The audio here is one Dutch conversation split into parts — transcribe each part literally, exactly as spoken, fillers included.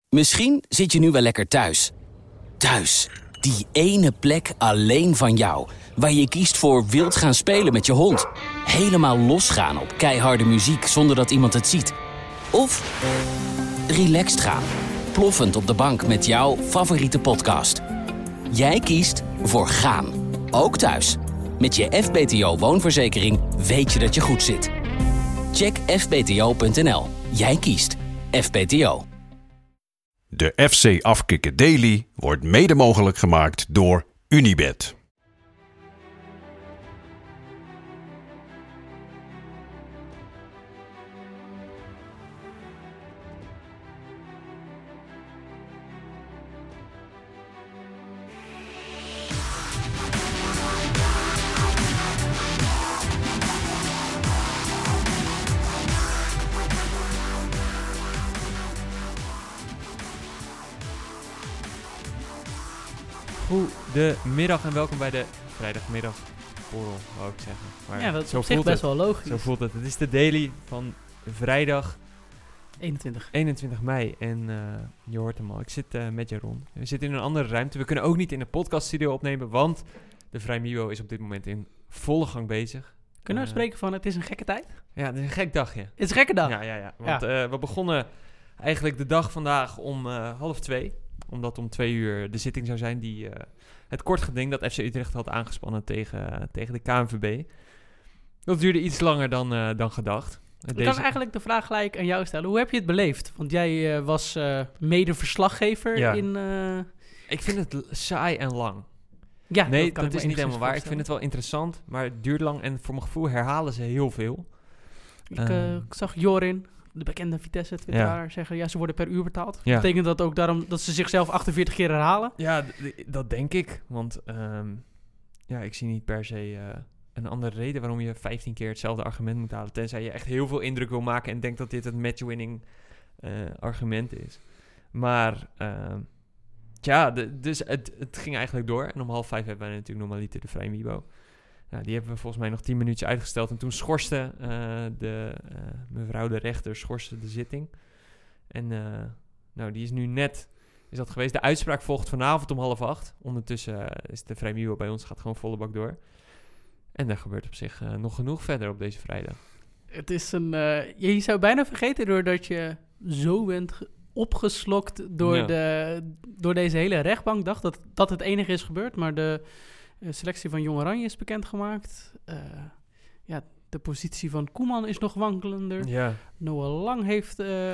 Misschien zit je nu wel lekker thuis. Thuis, die ene plek alleen van jou. Waar je kiest voor wild gaan spelen met je hond. Helemaal losgaan op keiharde muziek zonder dat iemand het ziet. Of relaxed gaan. Ploffend op de bank met jouw favoriete podcast. Jij kiest voor gaan. Ook thuis. Met je F B T O woonverzekering weet je dat je goed zit. Check f b t o punt n l. Jij kiest F B T O. De F C Afkikken Daily wordt mede mogelijk gemaakt door Unibet. Goedemiddag en welkom bij de vrijdagmiddag borrel, wou ik zeggen. Maar ja, dat is zo op zich voelt best het. wel logisch. Zo voelt het. Het is de daily van vrijdag eenentwintig. eenentwintig mei en uh, je hoort hem al. Ik zit uh, met Jeroen. We zitten in een andere ruimte. We kunnen ook niet in de podcaststudio opnemen, want de Vrijmibo is op dit moment in volle gang bezig. Kunnen we uh, spreken van het is een gekke tijd? Ja, het is een gek dagje. Het is een gekke dag. Ja, ja, ja. Want ja. Uh, we begonnen eigenlijk de dag vandaag om uh, half twee. Omdat om twee uur de zitting zou zijn die uh, het kort geding dat F C Utrecht had aangespannen tegen, uh, tegen de K N V B. Dat duurde iets langer dan, uh, dan gedacht. Ik Deze... kan eigenlijk de vraag gelijk aan jou stellen. Hoe heb je het beleefd? Want jij uh, was uh, mede-verslaggever ja. in... Uh... Ik vind het saai en lang. Ja, nee, dat, dat is niet helemaal waar. Ik vind het wel interessant, maar het duurt lang. En voor mijn gevoel herhalen ze heel veel. Ik, uh, ik zag Jorin, de bekende Vitesse-twitteraar, ja. zeggen... ja, ze worden per uur betaald. Ja. Betekent dat ook daarom dat ze zichzelf achtenveertig keer herhalen? Ja, d- dat denk ik. Want um, ja, ik zie niet per se uh, een andere reden... waarom je vijftien keer hetzelfde argument moet halen. Tenzij je echt heel veel indruk wil maken... en denkt dat dit het match-winning uh, argument is. Maar... Uh, ja, de, dus het, het ging eigenlijk door. En om half vijf hebben wij natuurlijk normaliter de Vrijmibo. Nou, die hebben we volgens mij nog tien minuutjes uitgesteld. En toen schorste uh, de, uh, mevrouw de rechter schorste de zitting. En uh, nou, die is nu net is dat geweest. De uitspraak volgt vanavond om half acht. Ondertussen uh, is de Vrijmibo bij ons, gaat gewoon volle bak door. En er gebeurt op zich uh, nog genoeg verder op deze vrijdag. Het is een... Uh, je zou bijna vergeten doordat je zo bent... Ge- opgeslokt door, ja. de, door deze hele rechtbankdag, dat dat het enige is gebeurd. Maar de uh, selectie van Jong Oranje is bekendgemaakt. Uh, ja, de positie van Koeman is nog wankelender. Ja. Noah Lang heeft... Uh...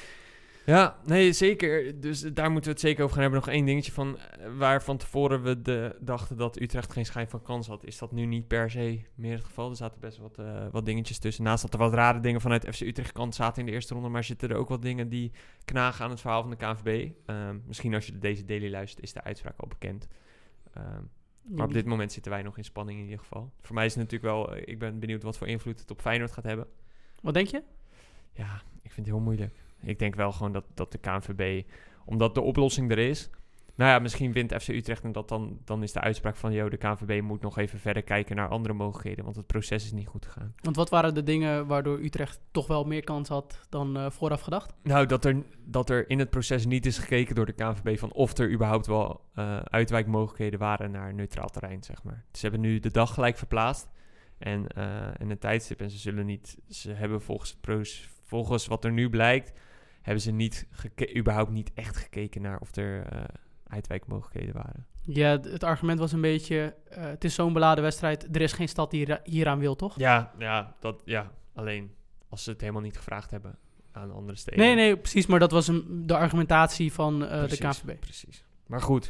Ja, nee, zeker. Dus daar moeten we het zeker over gaan hebben. Nog één dingetje van waar van tevoren we de, dachten dat Utrecht geen schijn van kans had. Is dat nu niet per se meer het geval? Er zaten best wat, uh, wat dingetjes tussen. Naast dat er wat rare dingen vanuit F C Utrecht kant zaten in de eerste ronde. Maar zitten er ook wat dingen die knagen aan het verhaal van de K N V B. Um, misschien als je deze daily luistert is de uitspraak al bekend. Um, maar op dit moment zitten wij nog in spanning in ieder geval. Voor mij is het natuurlijk wel... Ik ben benieuwd wat voor invloed het op Feyenoord gaat hebben. Wat denk je? Ja, ik vind het heel moeilijk. Ik denk wel gewoon dat, dat de K N V B, omdat de oplossing er is... Nou ja, misschien wint F C Utrecht en dat dan, dan is de uitspraak van... Yo, de K N V B moet nog even verder kijken naar andere mogelijkheden... want het proces is niet goed gegaan. Want wat waren de dingen waardoor Utrecht toch wel meer kans had dan uh, vooraf gedacht? Nou, dat er, dat er in het proces niet is gekeken door de K N V B... van of er überhaupt wel uh, uitwijkmogelijkheden waren naar neutraal terrein, zeg maar. Dus ze hebben nu de dag gelijk verplaatst en, uh, en een tijdstip... en ze zullen niet... Ze hebben volgens het proces... Volgens wat er nu blijkt, hebben ze niet geke- überhaupt niet echt gekeken naar of er uh, uitwijkmogelijkheden waren. Ja, het argument was een beetje, uh, het is zo'n beladen wedstrijd, er is geen stad die hier, hieraan wil, toch? Ja, ja, dat, ja, alleen als ze het helemaal niet gevraagd hebben aan andere steden. Nee, nee, precies, maar dat was een, de argumentatie van uh, precies, de K N V B. Precies. Maar goed,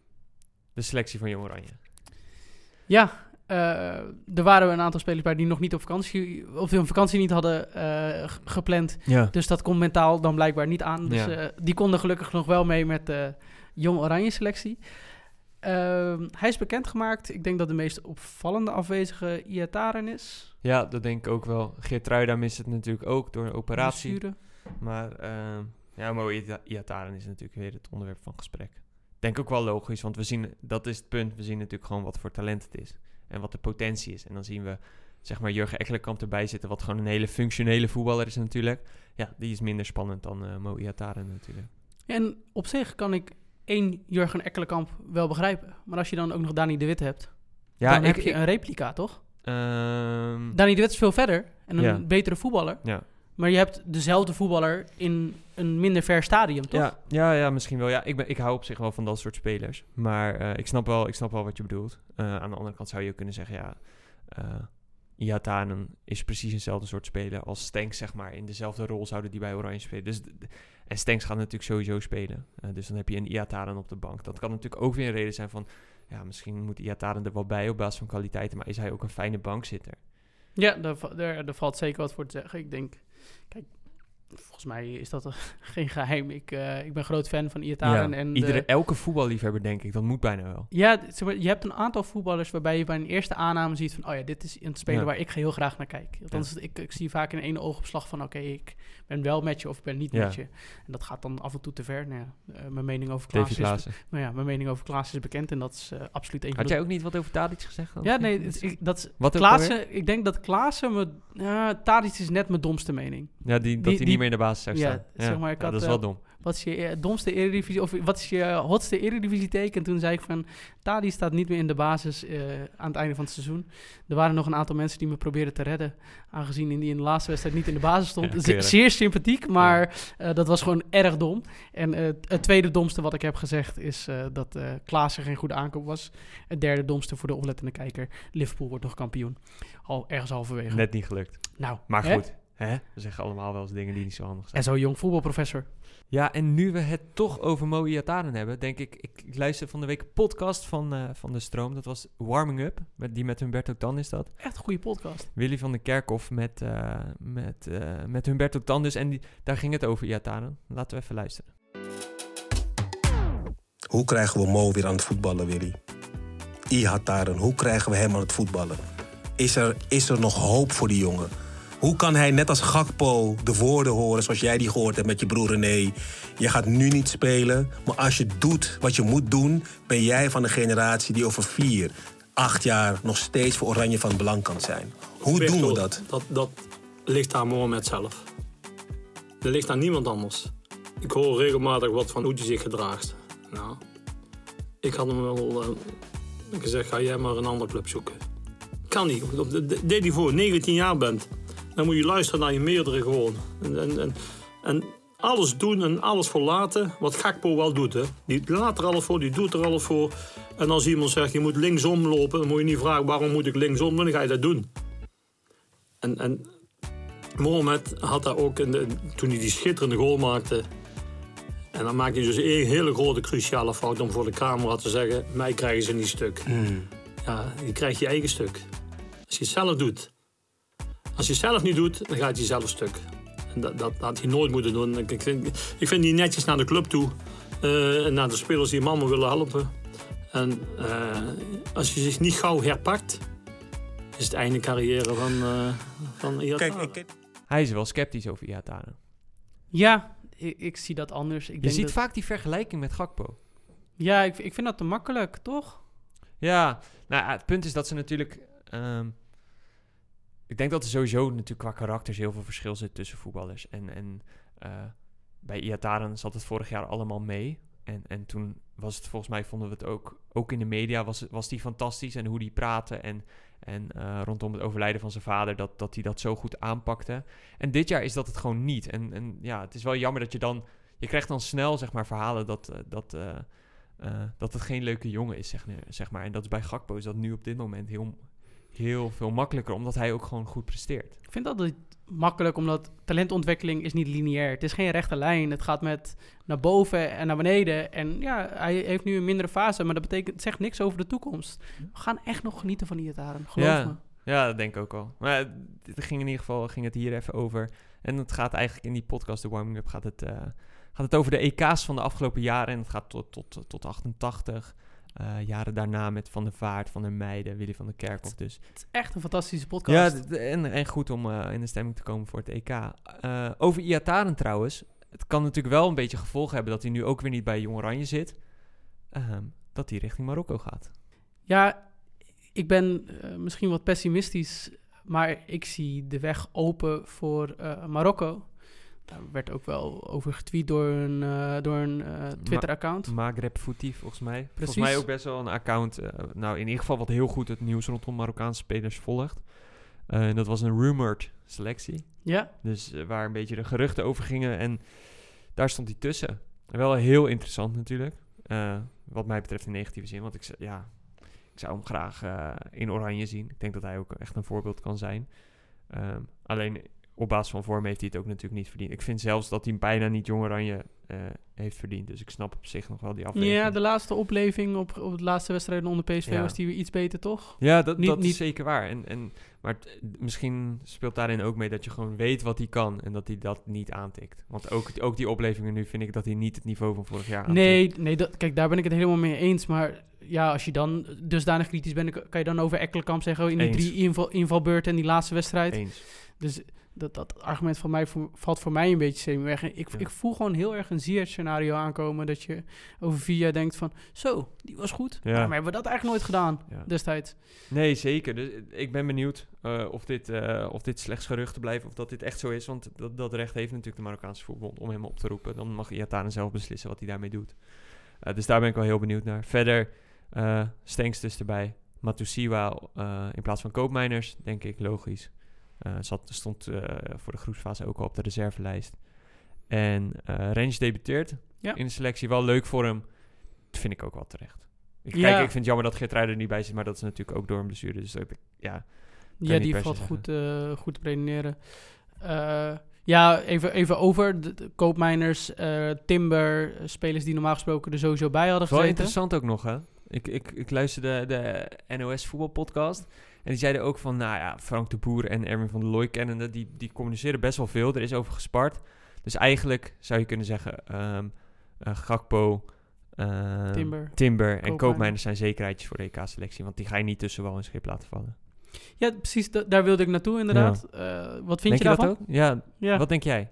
de selectie van Jong Oranje. Ja, Uh, er waren een aantal spelers bij die nog niet op vakantie... of die hun vakantie niet hadden uh, g- gepland. Ja. Dus dat komt mentaal dan blijkbaar niet aan. Dus ja. uh, die konden gelukkig nog wel mee met de Jong Oranje selectie. Uh, hij is bekendgemaakt. Ik denk dat de meest opvallende afwezige Iataren is. Ja, dat denk ik ook wel. Geertruida mist het natuurlijk ook door een operatie. Blessure. Maar uh, ja, Mo Iataren is natuurlijk weer het onderwerp van gesprek. Denk ook wel logisch, want we zien, dat is het punt. We zien natuurlijk gewoon wat voor talent het is. En wat de potentie is. En dan zien we, zeg maar, Jurgen Ekkelenkamp erbij zitten... wat gewoon een hele functionele voetballer is natuurlijk. Ja, die is minder spannend dan uh, Mo Iataren natuurlijk. En op zich kan ik één Jurgen Ekkelenkamp wel begrijpen. Maar als je dan ook nog Dani de Wit hebt, Ja, dan ik, heb je ik, een replica, toch? ehm, Dani de Wit is veel verder en een Ja. betere voetballer. ja. Maar je hebt dezelfde voetballer in een minder ver stadium, toch? Ja, ja, ja, misschien wel. Ja, ik, ben, ik hou op zich wel van dat soort spelers. Maar uh, ik, snap wel, ik snap wel wat je bedoelt. Uh, aan de andere kant zou je ook kunnen zeggen, ja... Uh, Iataren is precies eenzelfde soort speler als Stenks, zeg maar. In dezelfde rol zouden die bij Oranje spelen. Dus, en Stenks gaat natuurlijk sowieso spelen. Uh, dus dan heb je een Iataren op de bank. Dat kan natuurlijk ook weer een reden zijn van... Ja, misschien moet Iataren er wel bij op basis van kwaliteiten. Maar is hij ook een fijne bankzitter? Ja, daar, daar, daar valt zeker wat voor te zeggen. Ik denk... Kijk, volgens mij is dat geen geheim. Ik, uh, ik ben groot fan van Iataren. Ja, en iedere, de, elke voetballiefhebber, denk ik. Dat moet bijna wel. Ja, zeg maar, je hebt een aantal voetballers waarbij je bij een eerste aanname ziet van... oh ja, dit is een speler ja. waar ik heel graag naar kijk. Althans, ja. ik, ik zie vaak in één oogopslag van... oké, okay, ik ben wel met je of ik ben niet ja. met je. En dat gaat dan af en toe te ver. Nou ja, uh, mijn mening over Klaassen is, nou ja, mijn mening over Klaassen is bekend en dat is uh, absoluut een van Had jij ook niet wat over Tadic gezegd? Dan? Ja, nee, het, ik, dat is... Wat Klaassen, ik denk dat Klaassen... Me, uh, Tadic is net mijn domste mening. Ja, die, dat hij niet meer in de basis zou staan. Ja, ja. Zeg maar, ik ja, had, dat is wel dom. Uh, wat is je uh, domste eredivisie... of wat is je hotste eredivisie teken? En toen zei ik van... Tadic staat niet meer in de basis uh, aan het einde van het seizoen. Er waren nog een aantal mensen die me probeerden te redden... aangezien in die in de laatste wedstrijd niet in de basis stond. Ja, Z- zeer sympathiek, maar ja. uh, dat was gewoon erg dom. En uh, het tweede domste wat ik heb gezegd... is uh, dat uh, Klaassen geen goede aankoop was. Het derde domste voor de oplettende kijker... Liverpool wordt nog kampioen. Al ergens halverwege. Net niet gelukt. Nou, maar hè? goed... Hè? We zeggen allemaal wel eens dingen die niet zo handig zijn. En zo'n jong voetbalprofessor. Ja, en nu we het toch over Mo Iataren hebben, denk ik... Ik, ik luister van de week een podcast van, uh, van De Stroom. Dat was Warming Up, met, die met Humberto Tan is dat. Echt een goede podcast. Willy van der Kerkhof met, uh, met, uh, met Humberto Tan dus. En die, daar ging het over Iataren. Laten we even luisteren. Hoe krijgen we Mo weer aan het voetballen, Willy? Iataren, hoe krijgen we hem aan het voetballen? Is er, is er nog hoop voor die jongen? Hoe kan hij net als Gakpo de woorden horen zoals jij die gehoord hebt met je broer René? Je gaat nu niet spelen, maar als je doet wat je moet doen... ben jij van de generatie die over vier, acht jaar nog steeds voor Oranje van belang kan zijn. Hoe Weet doen we dat? dat? Dat ligt aan Mohamed zelf. Dat ligt aan niemand anders. Ik hoor regelmatig wat van hoe hij zich gedraagt. Nou, ik had hem wel uh, gezegd, ga jij maar een andere club zoeken. Kan niet. Dat deed hij voor negentien jaar bent. Dan moet je luisteren naar je meerdere gewoon. En, en, en, en alles doen en alles voor laten, wat Gakpo wel doet. Hè. Die laat er alles voor, die doet er alles voor. En als iemand zegt, je moet linksom lopen, dan moet je niet vragen, waarom moet ik linksom? Dan ga je dat doen. En, en Mohamed had dat ook, in de, toen hij die schitterende goal maakte... En dan maakte hij dus een hele grote, cruciale fout om voor de camera te zeggen... mij krijgen ze niet stuk. Mm. Ja, je krijgt je eigen stuk. Als je het zelf doet... Als je het zelf niet doet, dan gaat je zelf stuk. En dat, dat, dat had hij nooit moeten doen. Ik vind, ik vind die netjes naar de club toe. Uh, en naar de spelers die hem allemaal willen helpen. En uh, als je zich niet gauw herpakt... is het einde carrière van, uh, van Iataren. Kijk, Hij is wel sceptisch over Iataren. Ja, ik, ik zie dat anders. Ik je denk ziet dat... vaak die vergelijking met Gakpo. Ja, ik, ik vind dat te makkelijk, toch? Ja, nou het punt is dat ze natuurlijk... Um, Ik denk dat er sowieso natuurlijk qua karakters heel veel verschil zit tussen voetballers. En, en uh, bij Iataren zat het vorig jaar allemaal mee. En, en toen was het volgens mij, vonden we het ook, ook in de media, was, was die fantastisch. En hoe die praatte en, en uh, rondom het overlijden van zijn vader, dat, dat hij dat zo goed aanpakte. En dit jaar is dat het gewoon niet. En, en ja, het is wel jammer dat je dan... Je krijgt dan snel, zeg maar, verhalen dat, uh, dat, uh, uh, dat het geen leuke jongen is, zeg, zeg maar. En dat is bij Gakpo is dat nu op dit moment heel... heel veel makkelijker, omdat hij ook gewoon goed presteert. Ik vind dat altijd makkelijk, omdat talentontwikkeling is niet lineair. Het is geen rechte lijn. Het gaat met naar boven en naar beneden. En ja, hij heeft nu een mindere fase, maar dat betekent, het zegt niks over de toekomst. We gaan echt nog genieten van Iataren, geloof ja, me. Ja, dat denk ik ook al. Maar het ging in ieder geval ging het hier even over. En het gaat eigenlijk in die podcast, de Warming Up, gaat het, uh, gaat het over de E K's van de afgelopen jaren. En het gaat tot, tot, tot achtentachtig. Uh, jaren daarna met Van der Vaart, Van der Meijden, Willy van der Kerkhof. Dus. Het is echt een fantastische podcast. Ja, d- en, en goed om uh, in de stemming te komen voor het E K. Uh, over Iataren trouwens. Het kan natuurlijk wel een beetje gevolgen hebben dat hij nu ook weer niet bij Jong Oranje zit. Uh, dat hij richting Marokko gaat. Ja, ik ben uh, misschien wat pessimistisch, maar ik zie de weg open voor uh, Marokko. Daar werd ook wel over getweet door een, uh, door een uh, Twitter-account. Ma- Maghreb Footy, volgens mij. Precies. Volgens mij ook best wel een account. Uh, nou, in ieder geval wat heel goed het nieuws rondom Marokkaanse spelers volgt. Uh, en dat was een rumored selectie. Ja. Dus uh, waar een beetje de geruchten over gingen. En daar stond hij tussen. En wel heel interessant natuurlijk. Uh, wat mij betreft in negatieve zin. Want ik, ja, ik zou hem graag uh, in oranje zien. Ik denk dat hij ook echt een voorbeeld kan zijn. Um, alleen op basis van vorm heeft hij het ook natuurlijk niet verdiend. Ik vind zelfs dat hij bijna niet Jong Oranje uh, heeft verdiend. Dus ik snap op zich nog wel die afweging. Ja, de laatste opleving op, op de laatste wedstrijden onder P S V ja. was die weer iets beter, toch? Ja, dat, niet, dat niet... is zeker waar. En, en, maar t, misschien speelt daarin ook mee dat je gewoon weet wat hij kan. En dat hij dat niet aantikt. Want ook, ook die oplevingen nu vind ik dat hij niet het niveau van vorig jaar aantikt. Nee, nee dat, kijk, daar ben ik het helemaal mee eens. Maar ja, als je dan dusdanig kritisch bent, kan je dan over Ekkelenkamp zeggen in die eens. drie inval, invalbeurten en die laatste wedstrijd. Eens. Dus dat, dat argument van mij voor, valt voor mij een beetje zenuwweg. Ik, ja. ik voel gewoon heel erg een Ziyech-scenario aankomen. Dat je over vier jaar denkt van, zo, die was goed. Ja. Waarom hebben we dat eigenlijk nooit gedaan ja. destijds? Nee, zeker. Dus ik ben benieuwd uh, of, dit, uh, of dit slechts geruchten blijft of dat dit echt zo is. Want dat, dat recht heeft natuurlijk de Marokkaanse voetbal om hem op te roepen. Dan mag Iataren zelf beslissen wat hij daarmee doet. Uh, dus daar ben ik wel heel benieuwd naar. Verder, uh, Stenks dus erbij. Matusiwa uh, in plaats van Koopmeiners, denk ik, logisch. Uh, zat, stond uh, voor de groepsfase ook al op de reservelijst. En uh, Rens debuteert ja. in de selectie. Wel leuk voor hem. Dat vind ik ook wel terecht. Ik, ja. kijk, ik vind het jammer dat Geertruida er niet bij zit, maar dat is natuurlijk ook door een blessure. Dus ik, ja, ja die valt goed, uh, goed te redeneren. Uh, ja, even, even over de, de Koopmeiners, uh, Timber, spelers die normaal gesproken er sowieso bij hadden gezeten. Wel interessant ook nog, hè? Ik, ik, ik luisterde de, de N O S voetbalpodcast. En die zeiden ook van, nou ja, Frank de Boer en Erwin van der Looy kennende, die, die communiceren best wel veel. Er is over gespart. Dus eigenlijk zou je kunnen zeggen, um, uh, Gakpo, uh, Timber, Timber en Koopmeiners zijn zekerheidjes voor de E K-selectie. Want die ga je niet tussen wal en schip laten vallen. Ja, precies. D- daar wilde ik naartoe inderdaad. Ja. Uh, wat vind denk je daarvan? Dat ook? Ja, ja, wat denk jij?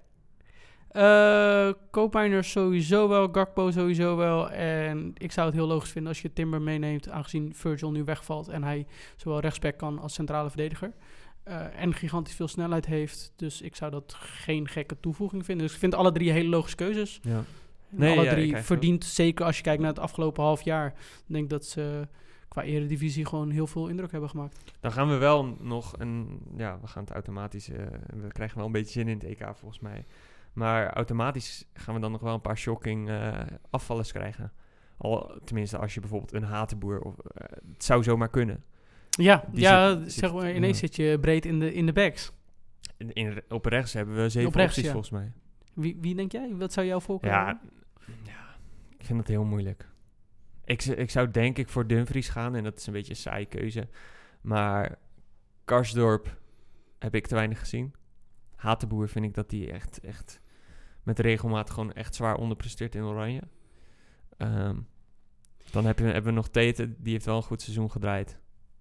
Uh, Koopmeiners sowieso wel, Gakpo sowieso wel. En ik zou het heel logisch vinden als je Timber meeneemt, aangezien Virgil nu wegvalt en hij zowel rechtsback kan als centrale verdediger. Uh, en gigantisch veel snelheid heeft. Dus ik zou dat geen gekke toevoeging vinden. Dus ik vind alle drie hele logische keuzes. Ja. Nee, alle ja, drie verdient, zeker als je kijkt naar het afgelopen half jaar. Ik denk dat ze qua eredivisie gewoon heel veel indruk hebben gemaakt. Dan gaan we wel nog een... Ja, we gaan het automatisch... Uh, we krijgen wel een beetje zin in het E K volgens mij. Maar automatisch gaan we dan nog wel een paar shocking uh, afvallers krijgen. Al, tenminste, als je bijvoorbeeld een Hatenboer... Of, uh, het zou zomaar kunnen. Ja, ja zit, zeg maar, ineens ja. zit je breed in de, in de backs. In, in, op rechts hebben we zeven rechts, opties ja. volgens mij. Wie, wie denk jij? Wat zou jouw voorkeur ja, ja, ik vind dat heel moeilijk. Ik, ik zou denk ik voor Dumfries gaan. En dat is een beetje een saaie keuze. Maar Karsdorp heb ik te weinig gezien. Hatenboer vind ik dat die echt, echt met regelmaat gewoon echt zwaar onderpresteert in Oranje. Um, dan heb je, hebben we nog Tete, die heeft wel een goed seizoen gedraaid.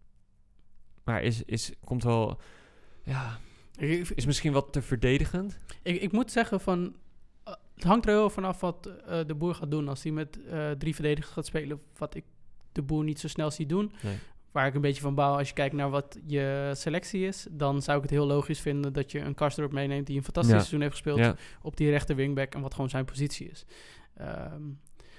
Maar is, is, komt wel, ja, is misschien wat te verdedigend. Ik, ik moet zeggen van, uh, het hangt er heel vanaf wat uh, de Boer gaat doen. Als hij met uh, drie verdedigers gaat spelen, wat ik de Boer niet zo snel zie doen. Nee. Waar ik een beetje van bouw, als je kijkt naar wat je selectie is, dan zou ik het heel logisch vinden dat je een Karsdorp meeneemt die een fantastisch ja. seizoen heeft gespeeld ja. op die rechter wingback en wat gewoon zijn positie is. Um,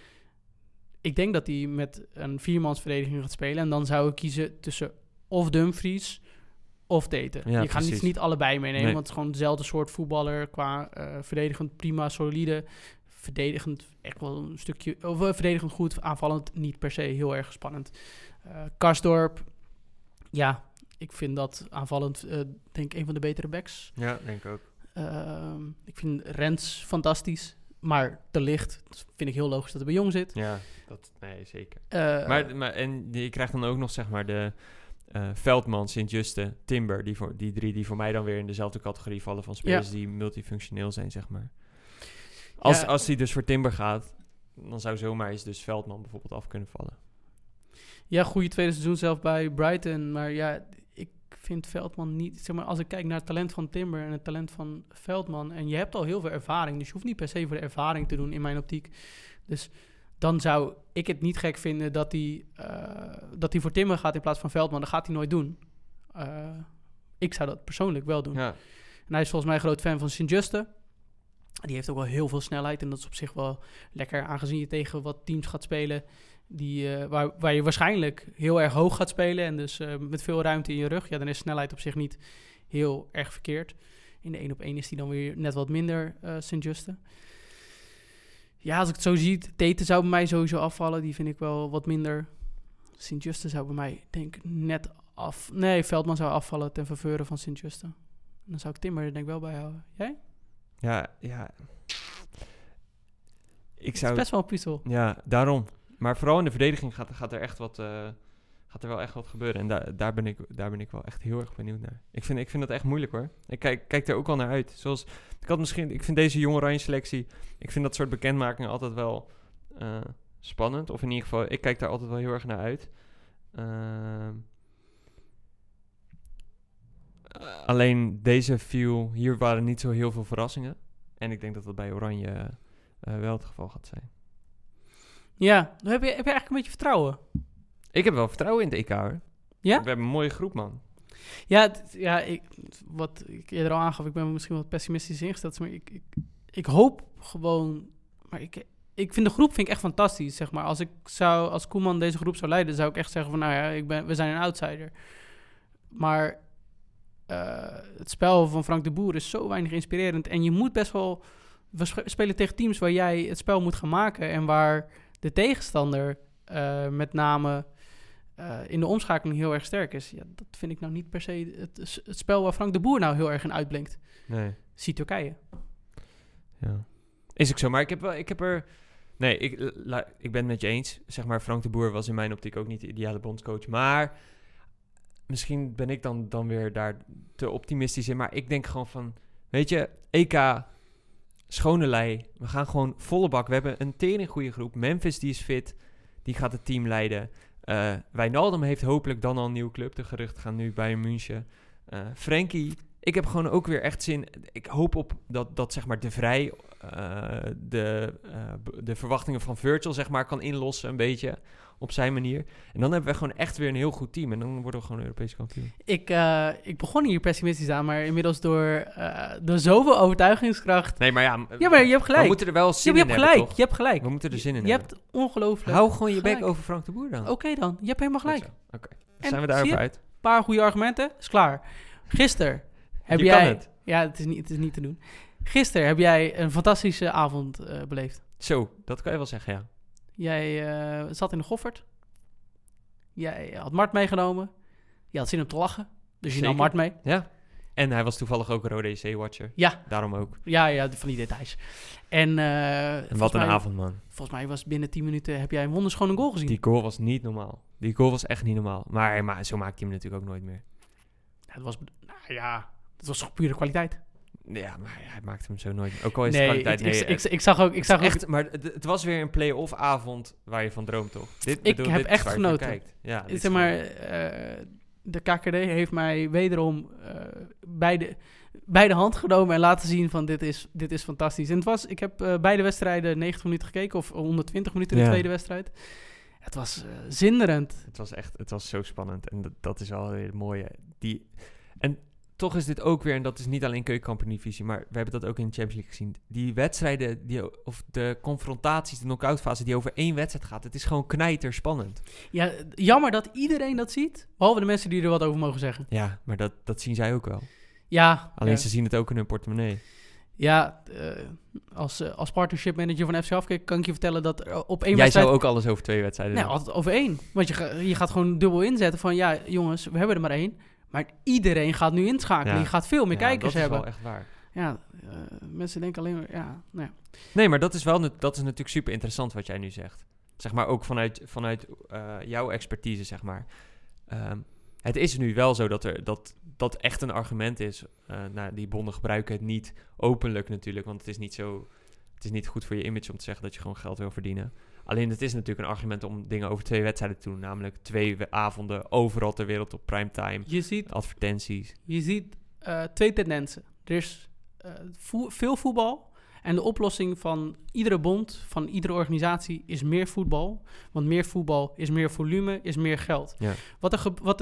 ik denk dat hij met een viermansverdediging gaat spelen en dan zou ik kiezen tussen of Dumfries of Tete. Ja, je gaat niet, niet allebei meenemen, nee. want het is gewoon dezelfde soort voetballer qua uh, verdedigend prima, solide, verdedigend echt wel een stukje, of uh, verdedigend goed, aanvallend niet per se heel erg spannend. Uh, Karsdorp, ja, ik vind dat aanvallend, uh, denk ik, een van de betere backs. Ja, denk ik ook. Uh, ik vind Rens fantastisch, maar te licht. Vind ik heel logisch dat hij bij Jong zit. Ja, dat, nee, zeker. Uh, maar, maar, en je krijgt dan ook nog, zeg maar, de uh, Veldman, Sint-Juste, Timber, die, voor, die drie die voor mij dan weer in dezelfde categorie vallen van spelers ja. die multifunctioneel zijn, zeg maar. Als, ja. als hij dus voor Timber gaat, dan zou zomaar eens dus Veldman bijvoorbeeld af kunnen vallen. Ja, goede tweede seizoen zelf bij Brighton. Maar ja, ik vind Veldman niet... Zeg maar, als ik kijk naar het talent van Timber en het talent van Veldman... en je hebt al heel veel ervaring, dus je hoeft niet per se voor de ervaring te doen in mijn optiek. Dus dan zou ik het niet gek vinden dat hij, uh, dat hij voor Timber gaat in plaats van Veldman. Dat gaat hij nooit doen. Uh, ik zou dat persoonlijk wel doen. Ja. En hij is volgens mij een groot fan van Sint-Juste. Die heeft ook wel heel veel snelheid en dat is op zich wel lekker, aangezien je tegen wat teams gaat spelen die, uh, waar, waar je waarschijnlijk heel erg hoog gaat spelen en dus uh, met veel ruimte in je rug. Ja, dan is snelheid op zich niet heel erg verkeerd. In de één op één is die dan weer net wat minder, uh, Sint-Juste. Ja, als ik het zo zie, Tete zou bij mij sowieso afvallen. Die vind ik wel wat minder. Sint-Juste zou bij mij, denk ik, net af... Nee, Veldman zou afvallen ten faveur van Sint-Juste. Dan zou ik Timmer er denk ik wel bij houden. Jij? Ja, ja. Ik Het zou... is best wel een puzzel. Ja, daarom. Maar vooral in de verdediging gaat, gaat er echt wat... Uh, gaat er wel echt wat gebeuren. En da- daar, ben ik, daar ben ik wel echt heel erg benieuwd naar. Ik vind, ik vind dat echt moeilijk, hoor. Ik kijk, kijk er ook al naar uit. Zoals... Ik had misschien... Ik vind deze jonge Oranje selectie... Ik vind dat soort bekendmakingen altijd wel... Uh, spannend. Of in ieder geval... Ik kijk daar altijd wel heel erg naar uit. Uh, uh, alleen deze viel... Hier waren niet zo heel veel verrassingen. En ik denk dat dat bij Oranje uh, wel het geval gaat zijn. Ja, heb je, heb je eigenlijk een beetje vertrouwen? Ik heb wel vertrouwen in het E K, hoor. Ja? We hebben een mooie groep, man. Ja, t- ja ik, wat ik eerder al aangaf, ik ben misschien wat pessimistisch ingesteld. Maar ik, ik, ik hoop gewoon... Maar ik, ik vind de groep vind ik echt fantastisch, zeg maar. Als ik zou, als Koeman deze groep zou leiden, zou ik echt zeggen van... Nou ja, ik ben, we zijn een outsider. Maar uh, het spel van Frank de Boer is zo weinig inspirerend. En je moet best wel... We sp- spelen tegen teams waar jij het spel moet gaan maken. En waar de tegenstander uh, met name... Uh, in de omschakeling heel erg sterk is. Ja, dat vind ik nou niet per se het, het spel waar Frank de Boer nou heel erg in uitblinkt. Nee. Zie Turkije. Ja. Is ook zo, maar ik heb, wel, ik heb er... Nee, ik, la, ik ben het met je eens. Zeg maar, Frank de Boer was in mijn optiek ook niet de ideale bondscoach. Maar misschien ben ik dan, dan weer daar te optimistisch in. Maar ik denk gewoon van... Weet je, E K, schone lei. We gaan gewoon volle bak. We hebben een tering goede groep. Memphis, die is fit. Die gaat het team leiden. Uh, Wijnaldum heeft hopelijk dan al een nieuwe club. De geruchten gaan nu bij München. Uh, Frenkie, ik heb gewoon ook weer echt zin... Ik hoop op dat, dat zeg maar De Vrij uh, de, uh, de verwachtingen van Virgil zeg maar kan inlossen een beetje op zijn manier. En dan hebben we gewoon echt weer een heel goed team. En dan worden we gewoon Europese kampioen. Ik, uh, ik begon hier pessimistisch aan, maar inmiddels door, uh, door zoveel overtuigingskracht... Nee, maar ja... Ja, maar je hebt gelijk. We moeten er wel zin ja, je in hebt hebben, gelijk. toch? Je hebt gelijk. We moeten er zin in je hebben. Je hebt ongelooflijk Hou gewoon je gelijk. bek over Frank de Boer dan. Oké okay dan. Je hebt helemaal gelijk. Oké, okay. En zijn we daarover zie je? uit. Een paar goede argumenten, is klaar. Gisteren heb je jij... kan het. Ja, het is, niet, het is niet te doen. Gisteren heb jij een fantastische avond uh, beleefd. Zo, dat kan je wel zeggen, ja. Jij uh, zat in de Goffert. Jij had Mart meegenomen. Je had zin om te lachen. Dus je Zeker. nam Mart mee. Ja. En hij was toevallig ook een Rode E C-watcher. Ja. Daarom ook. Ja, ja, van die details. En, uh, en wat een mij, avond, man. Volgens mij was binnen tien minuten heb jij een wonderschone goal gezien. Die goal was niet normaal. Die goal was echt niet normaal. Maar, maar zo maakt hij hem natuurlijk ook nooit meer. Ja, het was, nou ja, het was toch pure kwaliteit. Ja, maar hij maakte hem zo nooit meer. Ook al is nee, de kwaliteit... Ik, nee, ik, ik, ik zag ook... Ik zag ook echt, maar het, het was weer een play-off avond waar je van droomt, toch? Dit, ik bedoel, heb dit echt genoten. Ja, zeg maar, uh, de K K D heeft mij wederom uh, bij, de, bij de hand genomen en laten zien van dit is, dit is fantastisch. En het was, ik heb uh, beide wedstrijden negentig minuten gekeken of honderdtwintig minuten in de ja. tweede wedstrijd. Het was uh, zinderend. Het was echt, het was zo spannend en dat, dat is wel weer het mooie. Die, en toch is dit ook weer, en dat is niet alleen keukenkampioen-divisie, maar we hebben dat ook in de Champions League gezien. Die wedstrijden, die, of de confrontaties, de knock-out fase die over één wedstrijd gaat, het is gewoon knijter spannend. Ja, jammer dat iedereen dat ziet, behalve de mensen die er wat over mogen zeggen. Ja, maar dat, dat zien zij ook wel. Ja. Alleen ja. ze zien het ook in hun portemonnee. Ja, uh, als, uh, als partnership manager van F C Afkikken kan ik je vertellen dat er op één Jij wedstrijd... zou ook alles over twee wedstrijden Nee, doen. altijd over één. Want je, ga, je gaat gewoon dubbel inzetten van, ja jongens, we hebben er maar één. Maar iedereen gaat nu inschakelen. Ja. Je gaat veel meer ja, kijkers hebben. Dat is wel echt waar. Ja, uh, mensen denken alleen maar, ja, nou ja. Nee, maar dat is wel, dat is natuurlijk super interessant wat jij nu zegt. Zeg maar ook vanuit, vanuit uh, jouw expertise, zeg maar. Um, het is nu wel zo dat er dat, dat echt een argument is. Uh, nou, die bonden gebruiken het niet openlijk natuurlijk, want het is niet zo, het is niet goed voor je image om te zeggen dat je gewoon geld wil verdienen. Alleen het is natuurlijk een argument om dingen over twee wedstrijden te doen. Namelijk twee we- avonden overal ter wereld op primetime. Je ziet, advertenties. Je ziet uh, twee tendensen. Er is uh, vo- veel voetbal. En de oplossing van iedere bond, van iedere organisatie, is meer voetbal. Want meer voetbal is meer volume, is meer geld. Ja. Wat, er ge- wat, het,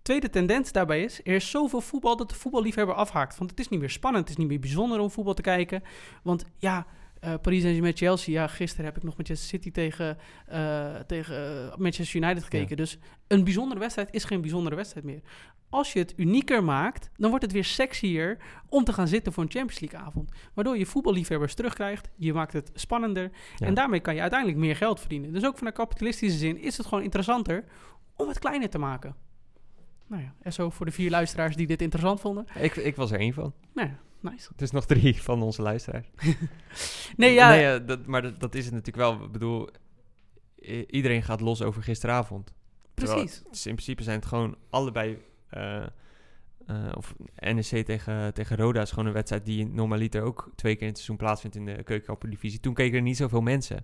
Tweede tendens daarbij is, er is zoveel voetbal dat de voetballiefhebber afhaakt. Want het is niet meer spannend, het is niet meer bijzonder om voetbal te kijken. Want ja, uh, Paris Saint-Germain Chelsea, ja, gisteren heb ik nog Manchester City tegen, uh, tegen uh, Manchester United gekeken. Ja. Dus een bijzondere wedstrijd is geen bijzondere wedstrijd meer. Als je het unieker maakt, dan wordt het weer sexier om te gaan zitten voor een Champions League avond. Waardoor je voetballiefhebbers terugkrijgt, je maakt het spannender. Ja. En daarmee kan je uiteindelijk meer geld verdienen. Dus ook vanuit kapitalistische zin is het gewoon interessanter om het kleiner te maken. Nou ja, en zo voor de vier luisteraars die dit interessant vonden. Ik, ik was er één van. Nou ja, nice. Het is nog drie van onze luisteraars. nee, ja. Nee, uh, dat, maar dat, dat is het natuurlijk wel. Ik bedoel, i- iedereen gaat los over gisteravond. Precies. Terwijl, dus in principe zijn het gewoon allebei... Uh, uh, of N E C tegen, tegen Roda is gewoon een wedstrijd die normaliter ook twee keer in het seizoen plaatsvindt in de keukenkampioen-divisie. Toen keken er niet zoveel mensen.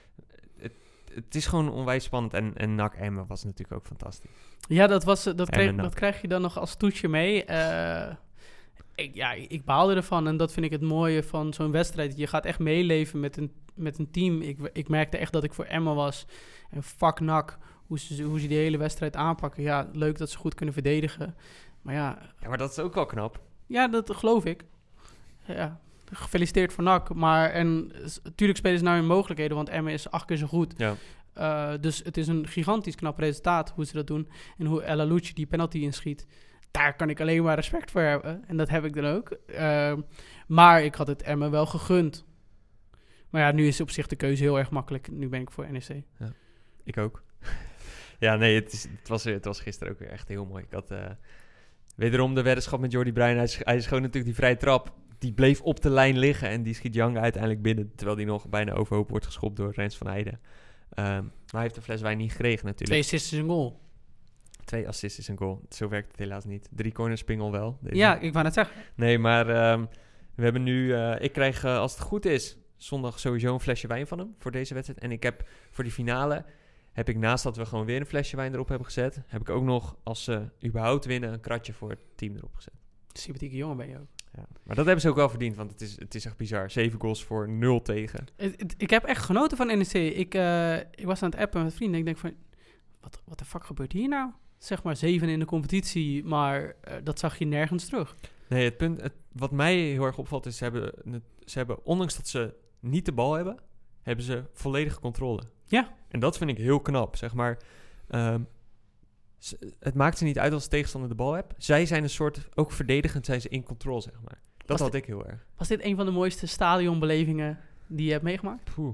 Het, het is gewoon onwijs spannend. En, en N A C Emmen was natuurlijk ook fantastisch. Ja, dat, was, dat, kreeg, dat krijg je dan nog als toetje mee. Uh, ik, ja, ik baalde ervan en dat vind ik het mooie van zo'n wedstrijd. Je gaat echt meeleven met een, met een team. Ik, ik merkte echt dat ik voor Emmen was. En fuck N A C, hoe ze, hoe ze die hele wedstrijd aanpakken. Ja, leuk dat ze goed kunnen verdedigen. Maar ja... Ja, maar dat is ook wel knap. Ja, dat geloof ik. Ja, gefeliciteerd voor N A C. Maar en natuurlijk spelen ze nou in mogelijkheden, want Emmen is acht keer zo goed. Ja. Uh, dus het is een gigantisch knap resultaat hoe ze dat doen. En hoe El Alouche die penalty inschiet. Daar kan ik alleen maar respect voor hebben. En dat heb ik dan ook. Uh, maar ik had het Emmen wel gegund. Maar ja, nu is op zich de keuze heel erg makkelijk. Nu ben ik voor N E C. Ja, ik ook. ja, nee, het, is, het, was, het was gisteren ook weer echt heel mooi. Ik had uh, wederom de weddenschap met Jordi Bruin. Hij, hij schoot natuurlijk die vrije trap. Die bleef op de lijn liggen. En die schiet Young uiteindelijk binnen. Terwijl die nog bijna overhoop wordt geschopt door Rens van Heijden. Um, maar hij heeft de fles wijn niet gekregen natuurlijk. Twee assists is een goal. Twee assists is een goal. Zo werkt het helaas niet. Drie corners pingel wel. Deze. Ja, ik wou net zeggen. Nee, maar um, we hebben nu... Uh, ik krijg, uh, als het goed is, zondag sowieso een flesje wijn van hem voor deze wedstrijd. En ik heb voor die finale... heb ik naast dat we gewoon weer een flesje wijn erop hebben gezet... heb ik ook nog, als ze überhaupt winnen... een kratje voor het team erop gezet. Sympathieke jongen ben je ook. Ja, maar dat hebben ze ook wel verdiend, want het is, het is echt bizar. Zeven goals voor nul tegen. Het, het, ik heb echt genoten van N E C. Ik, uh, ik was aan het appen met vrienden en ik denk van... Wat, wat de fuck gebeurt hier nou? Zeg maar zeven in de competitie, maar uh, dat zag je nergens terug. Nee, het punt... Het, wat mij heel erg opvalt is... Ze hebben, ze hebben, ondanks dat ze niet de bal hebben... hebben ze volledige controle. Ja. En dat vind ik heel knap, zeg maar... Um, het maakt ze niet uit als de tegenstander de bal hebt. Zij zijn een soort, ook verdedigend zijn ze in controle, zeg maar. Dat was had dit, ik heel erg. Was dit een van de mooiste stadionbelevingen die je hebt meegemaakt? Poeh.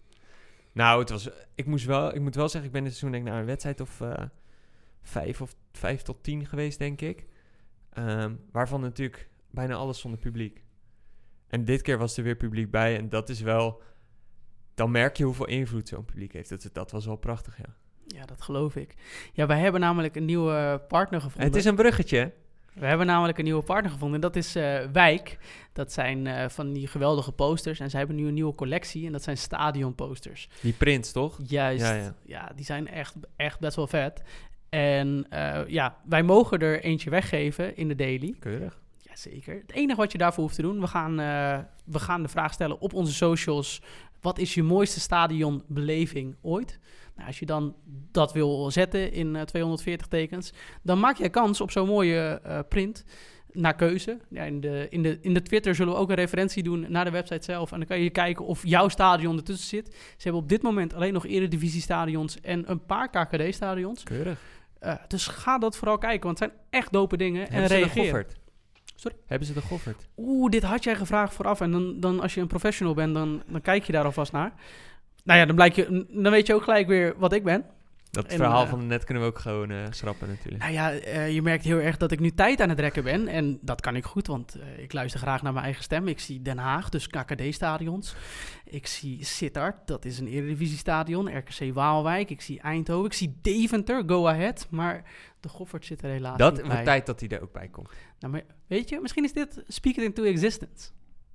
Nou, het was, ik, moest wel, ik moet wel zeggen, ik ben dit seizoen denk ik naar een wedstrijd of uh, vijf of vijf tot tien geweest, denk ik. Um, waarvan natuurlijk bijna alles zonder publiek. En dit keer was er weer publiek bij en dat is wel... Dan merk je hoeveel invloed zo'n publiek heeft. Dat, dat was wel prachtig, ja. Ja, dat geloof ik. Ja, wij hebben namelijk een nieuwe partner gevonden. Het is een bruggetje. We hebben namelijk een nieuwe partner gevonden. En dat is uh, Wijk. Dat zijn uh, van die geweldige posters. En zij hebben nu een nieuwe collectie. En dat zijn stadionposters. Die prints, toch? Juist. Ja, ja. ja die zijn echt, echt best wel vet. En uh, ja, wij mogen er eentje weggeven in de daily. Keurig. Jazeker. Het enige wat je daarvoor hoeft te doen... We gaan, uh, we gaan de vraag stellen op onze socials... Wat is je mooiste stadionbeleving ooit? Nou, als je dan dat wil zetten in uh, tweehonderdveertig tekens... dan maak je kans op zo'n mooie uh, print naar keuze. Ja, in, de, in, de, in de Twitter zullen we ook een referentie doen naar de website zelf... en dan kan je kijken of jouw stadion ertussen zit. Ze hebben op dit moment alleen nog Eredivisie-stadions... en een paar K K D-stadions. Keurig. Uh, dus ga dat vooral kijken, want het zijn echt dope dingen. Hebben en ze reageer. Sorry? Hebben ze de Goffert? Oeh, dit had jij gevraagd vooraf. En dan, dan als je een professional bent, dan, dan kijk je daar alvast naar. Nou ja, dan, blijk je, dan weet je ook gelijk weer wat ik ben. Dat en, verhaal uh, van net kunnen we ook gewoon uh, schrappen natuurlijk. Nou ja, uh, je merkt heel erg dat ik nu tijd aan het rekken ben. En dat kan ik goed, want uh, ik luister graag naar mijn eigen stem. Ik zie Den Haag, dus K K D-stadions. Ik zie Sittard, dat is een Eredivisie-stadion. R K C Waalwijk. Ik zie Eindhoven. Ik zie Deventer, Go Ahead. Maar de Goffert zit er helaas dat niet bij. Dat wordt tijd dat hij er ook bij komt. Nou, maar weet je, misschien is dit speak it into existence.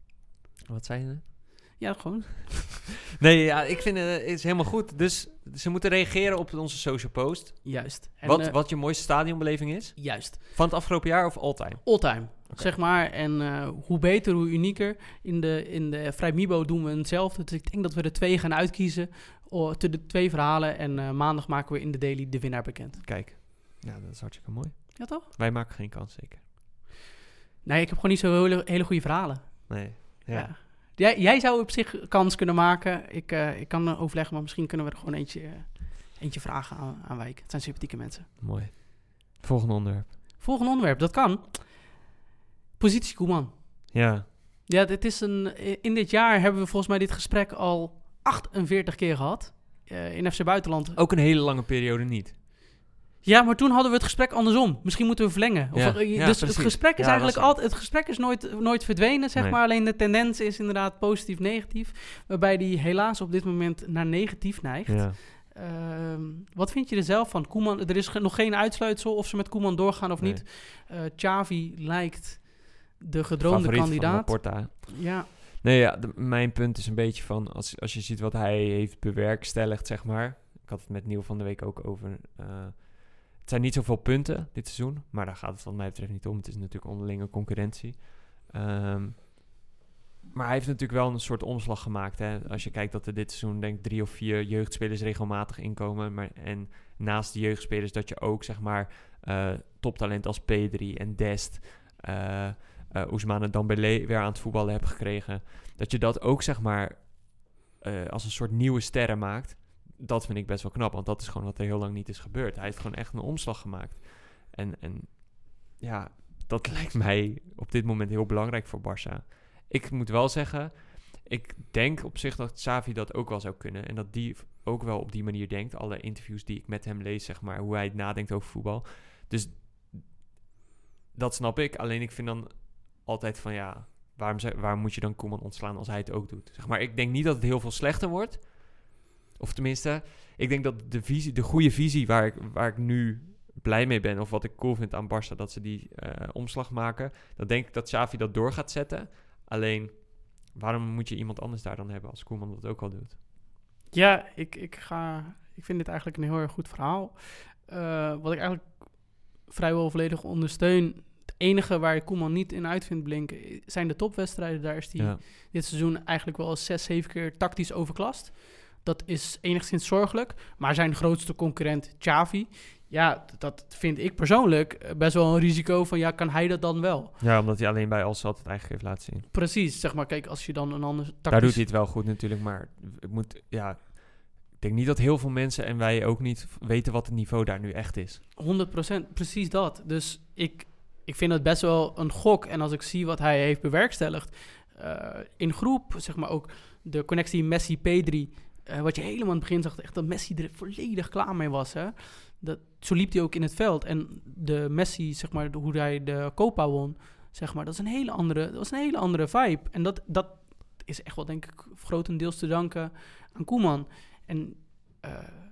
Wat zei je? Ja, gewoon. Nee, ja, ik vind het is helemaal goed. Dus ze moeten reageren op onze social post. Juist. En, wat, uh, wat je mooiste stadionbeleving is? Juist. Van het afgelopen jaar of all-time? All-time, okay. zeg maar. En uh, hoe beter, hoe unieker. In de, in de Vrijmibo doen we hetzelfde. Dus ik denk dat we er twee gaan uitkiezen. Oh, de twee verhalen. En uh, maandag maken we in de daily de winnaar bekend. Kijk, ja, dat is hartstikke mooi. Ja, toch? Wij maken geen kans, zeker. Nee, ik heb gewoon niet zo hele, hele goede verhalen. Nee, ja. Ja. Jij, jij zou op zich kans kunnen maken. Ik, uh, ik kan overleggen, maar misschien kunnen we er gewoon eentje, uh, eentje vragen aan, aan wijken. Het zijn sympathieke mensen. Mooi. Volgende onderwerp. Volgende onderwerp, dat kan. Positie Koeman. Ja. Ja, dit is een, in dit jaar hebben we volgens mij dit gesprek al achtenveertig keer gehad. Uh, in F C Buitenland. Ook een hele lange periode niet. Ja, maar toen hadden we het gesprek andersom. Misschien moeten we verlengen. Of, Ja, uh, ja, dus precies. het gesprek is Ja, eigenlijk dat is- altijd. Het gesprek is nooit, nooit verdwenen, zeg Nee. maar. Alleen de tendens is inderdaad positief-negatief. Waarbij die helaas op dit moment naar negatief neigt. Ja. Ehm, wat vind je er zelf van? Koeman, er is ge- nog geen uitsluitsel of ze met Koeman doorgaan of Nee. niet. Uh, Xavi lijkt de gedroomde Favoriet kandidaat. van Laporta. Ja, Nee, ja, de- mijn punt is een beetje van... Als, als je ziet wat hij heeft bewerkstelligd, zeg maar... Ik had het met Niel van de week ook over... Uh, het zijn niet zoveel punten dit seizoen... maar daar gaat het wat mij betreft niet om. Het is natuurlijk onderlinge concurrentie. Um, maar hij heeft natuurlijk wel een soort omslag gemaakt. Hè? Als je kijkt dat er dit seizoen denk ik drie of vier jeugdspelers regelmatig inkomen. Maar, en naast de jeugdspelers dat je ook zeg maar uh, toptalent als P drie en Dest... Uh, uh, Ousmane Dembélé weer aan het voetballen hebt gekregen. Dat je dat ook zeg maar uh, als een soort nieuwe sterren maakt. Dat vind ik best wel knap. Want dat is gewoon wat er heel lang niet is gebeurd. Hij heeft gewoon echt een omslag gemaakt. En, en ja, dat lijkt mij op dit moment heel belangrijk voor Barça. Ik moet wel zeggen, ik denk op zich dat Xavi dat ook wel zou kunnen. En dat die ook wel op die manier denkt. Alle interviews die ik met hem lees, zeg maar, hoe hij nadenkt over voetbal. Dus dat snap ik. Alleen ik vind dan altijd van ja, waarom, waarom moet je dan Koeman ontslaan als hij het ook doet? Zeg maar, ik denk niet dat het heel veel slechter wordt. Of tenminste, ik denk dat de visie, de goede visie waar ik, waar ik nu blij mee ben, of wat ik cool vind aan Barça, dat ze die uh, omslag maken, dan denk ik dat Xavi dat door gaat zetten. Alleen, waarom moet je iemand anders daar dan hebben als Koeman dat ook al doet? ja ik, ik, ga, ik vind dit eigenlijk een heel erg goed verhaal. Uh, wat ik eigenlijk vrijwel volledig ondersteun. Het enige waar ik Koeman niet in uit vind blinken zijn de topwedstrijden. Daar is hij ja. dit seizoen eigenlijk wel zes, zeven keer tactisch overklast. Dat is enigszins zorgelijk. Maar zijn grootste concurrent, Xavi, ja, dat vind ik persoonlijk best wel een risico van, ja, kan hij dat dan wel? Ja, omdat hij alleen bij Al-Sadd het eigenlijk heeft laten zien. Precies, zeg maar, kijk, als je dan een ander tactisch... Daar doet hij het wel goed natuurlijk, maar het moet, ja... Ik denk niet dat heel veel mensen en wij ook niet weten wat het niveau daar nu echt is. honderd procent, precies dat. Dus ik, ik vind het best wel een gok. En als ik zie wat hij heeft bewerkstelligd uh, in groep, zeg maar ook de connectie Messi-P drie... Uh, wat je helemaal aan het begin zag, echt dat Messi er volledig klaar mee was. Hè? Dat, zo liep hij ook in het veld. En de Messi, zeg maar, de, hoe hij de Copa won, zeg maar, dat is een hele andere, dat was een hele andere vibe. En dat, dat is echt wel, denk ik, grotendeels te danken aan Koeman. En uh,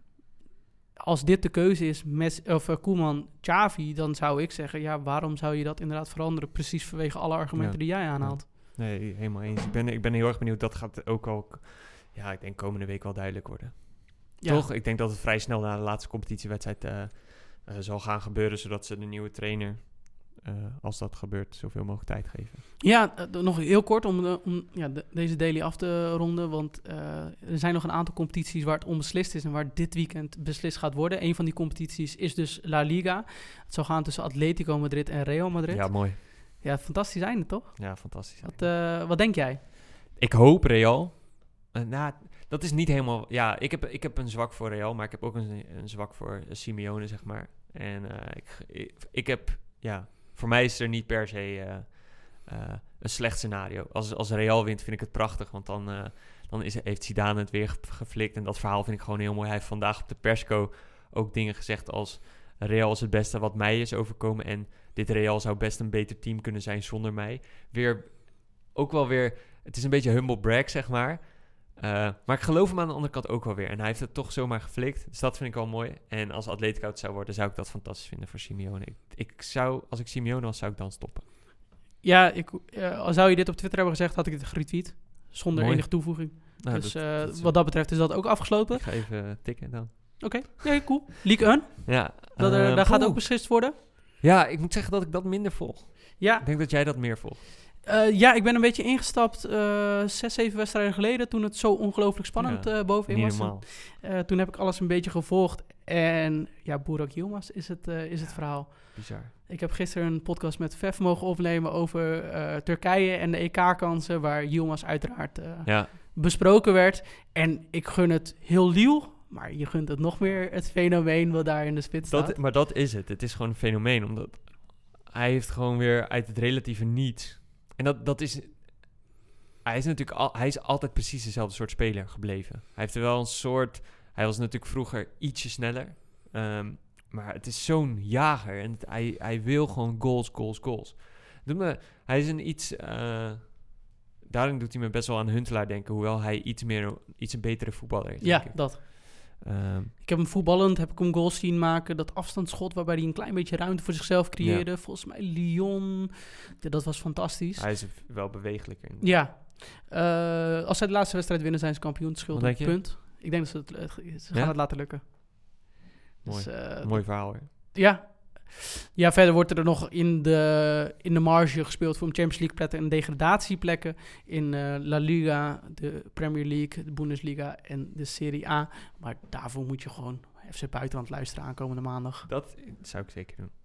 als dit de keuze is, Messi, of uh, Koeman, Xavi, dan zou ik zeggen, ja, waarom zou je dat inderdaad veranderen? Precies vanwege alle argumenten ja. die jij aanhaalt. Ja. Nee, helemaal eens. Ik ben, ik ben heel erg benieuwd. Dat gaat ook al, ja, ik denk komende week wel duidelijk worden. Ja. Toch? Ik denk dat het vrij snel na de laatste competitiewedstrijd uh, uh, zal gaan gebeuren, zodat ze de nieuwe trainer, uh, als dat gebeurt, zoveel mogelijk tijd geven. Ja, uh, nog heel kort om, de, om ja, de, deze daily af te ronden, want uh, er zijn nog een aantal competities waar het onbeslist is en waar dit weekend beslist gaat worden. Een van die competities is dus La Liga. Het zal gaan tussen Atletico Madrid en Real Madrid. Ja, mooi. Ja, fantastisch einde, toch? Ja, fantastisch. Wat, uh, wat denk jij? Ik hoop Real. Uh, nou, dat is niet helemaal... Ja, ik heb, ik heb een zwak voor Real, maar ik heb ook een, een zwak voor Simeone, zeg maar. En uh, ik, ik, ik heb... Ja, voor mij is er niet per se uh, uh, een slecht scenario. Als, als Real wint, vind ik het prachtig, want dan, uh, dan is, heeft Zidane het weer geflikt. En dat verhaal vind ik gewoon heel mooi. Hij heeft vandaag op de persco ook dingen gezegd als... Real is het beste wat mij is overkomen en dit Real zou best een beter team kunnen zijn zonder mij. Weer, ook wel weer... Het is een beetje humble brag, zeg maar... Uh, maar ik geloof hem aan de andere kant ook wel weer. En hij heeft het toch zomaar geflikt. Dus dat vind ik wel mooi. En als Atletico het zou worden, zou ik dat fantastisch vinden voor Simeone. Ik, ik zou, als ik Simeone was, zou ik dan stoppen. Ja, ik, uh, al zou je dit op Twitter hebben gezegd, had ik het geretweet. Zonder mooi. enige toevoeging. Nou, dus dat, uh, dat wat dat betreft is dat ook afgesloten. Ik ga even uh, tikken dan. Oké, okay. Nee, cool. League one. Ja. Dat er, uh, daar gaat ook beslist worden. Ja, ik moet zeggen dat ik dat minder volg. Ja. Ik denk dat jij dat meer volgt. Uh, ja, ik ben een beetje ingestapt uh, zes, zeven wedstrijden geleden... toen het zo ongelooflijk spannend ja, uh, bovenin was. Normaal. Uh, toen heb ik alles een beetje gevolgd. En ja, Burak Yilmaz is het, uh, is het verhaal. Bizar. Ik heb gisteren een podcast met Vef mogen opnemen over uh, Turkije en de E K-kansen, waar Yilmaz uiteraard uh, ja. besproken werd. En ik gun het heel Lille, maar je gunt het nog meer het fenomeen wat daar in de spits staat. Dat, maar dat is het. Het is gewoon een fenomeen, omdat hij heeft gewoon weer uit het relatieve niets. En dat, dat is... Hij is natuurlijk al, hij is altijd precies dezelfde soort speler gebleven. Hij heeft er wel een soort... Hij was natuurlijk vroeger ietsje sneller. Um, maar het is zo'n jager. En het, hij, hij wil gewoon goals, goals, goals. Doe me, hij is een iets... Uh, daarin doet hij me best wel aan Huntelaar denken. Hoewel hij iets meer... Iets een betere voetballer is. Ja, denk ik. dat. Um, ik heb hem voetballend, heb ik hem goals zien maken. Dat afstandsschot waarbij hij een klein beetje ruimte voor zichzelf creëerde. Ja. Volgens mij Lyon. Ja, dat was fantastisch. Hij is wel bewegelijker. Ja. Uh, als zij de laatste wedstrijd winnen, zijn ze kampioen. Het scheelt een punt. Ik denk dat ze het, ze gaan ja? het laten lukken. Mooi, dus, uh, Mooi verhaal hoor. Ja. Ja, verder wordt er nog in de, in de marge gespeeld voor Champions League plekken en degradatieplekken in uh, La Liga, de Premier League, de Bundesliga en de Serie A. Maar daarvoor moet je gewoon F C Buitenland luisteren aankomende maandag. Dat zou ik zeker doen.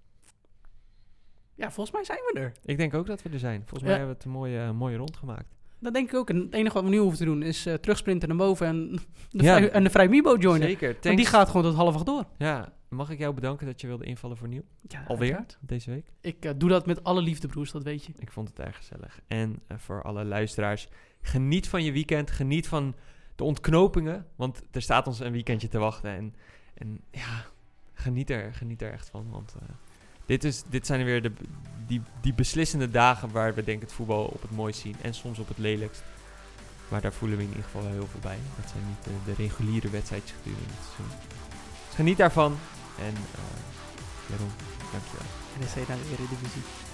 Ja, volgens mij zijn we er. Ik denk ook dat we er zijn. Volgens mij ja. hebben we het een mooie, uh, mooie rond gemaakt. Dat denk ik ook. En het enige wat we nu hoeven te doen is uh, terugsprinten naar boven en de, ja, vrij, en de Vrijmibo joinen. Zeker. Want die gaat gewoon tot half acht door. Ja, mag ik jou bedanken dat je wilde invallen voor Nieuw? Ja, alweer uiteraard. Deze week. Ik uh, doe dat met alle liefde, broers, dat weet je. Ik vond het erg gezellig. En uh, voor alle luisteraars, geniet van je weekend. Geniet van de ontknopingen, want er staat ons een weekendje te wachten. En, en ja, geniet er, geniet er echt van, want... Uh, Dit, is, dit zijn weer de, die, die beslissende dagen waar we denk ik het voetbal op het mooist zien. En soms op het lelijkst. Maar daar voelen we in ieder geval wel heel veel bij. Dat zijn niet de, de reguliere wedstrijdjes gedurende het seizoen. Dus geniet daarvan. En uh, Jeroen, dankjewel. En dan zie je naar de Eredivisie.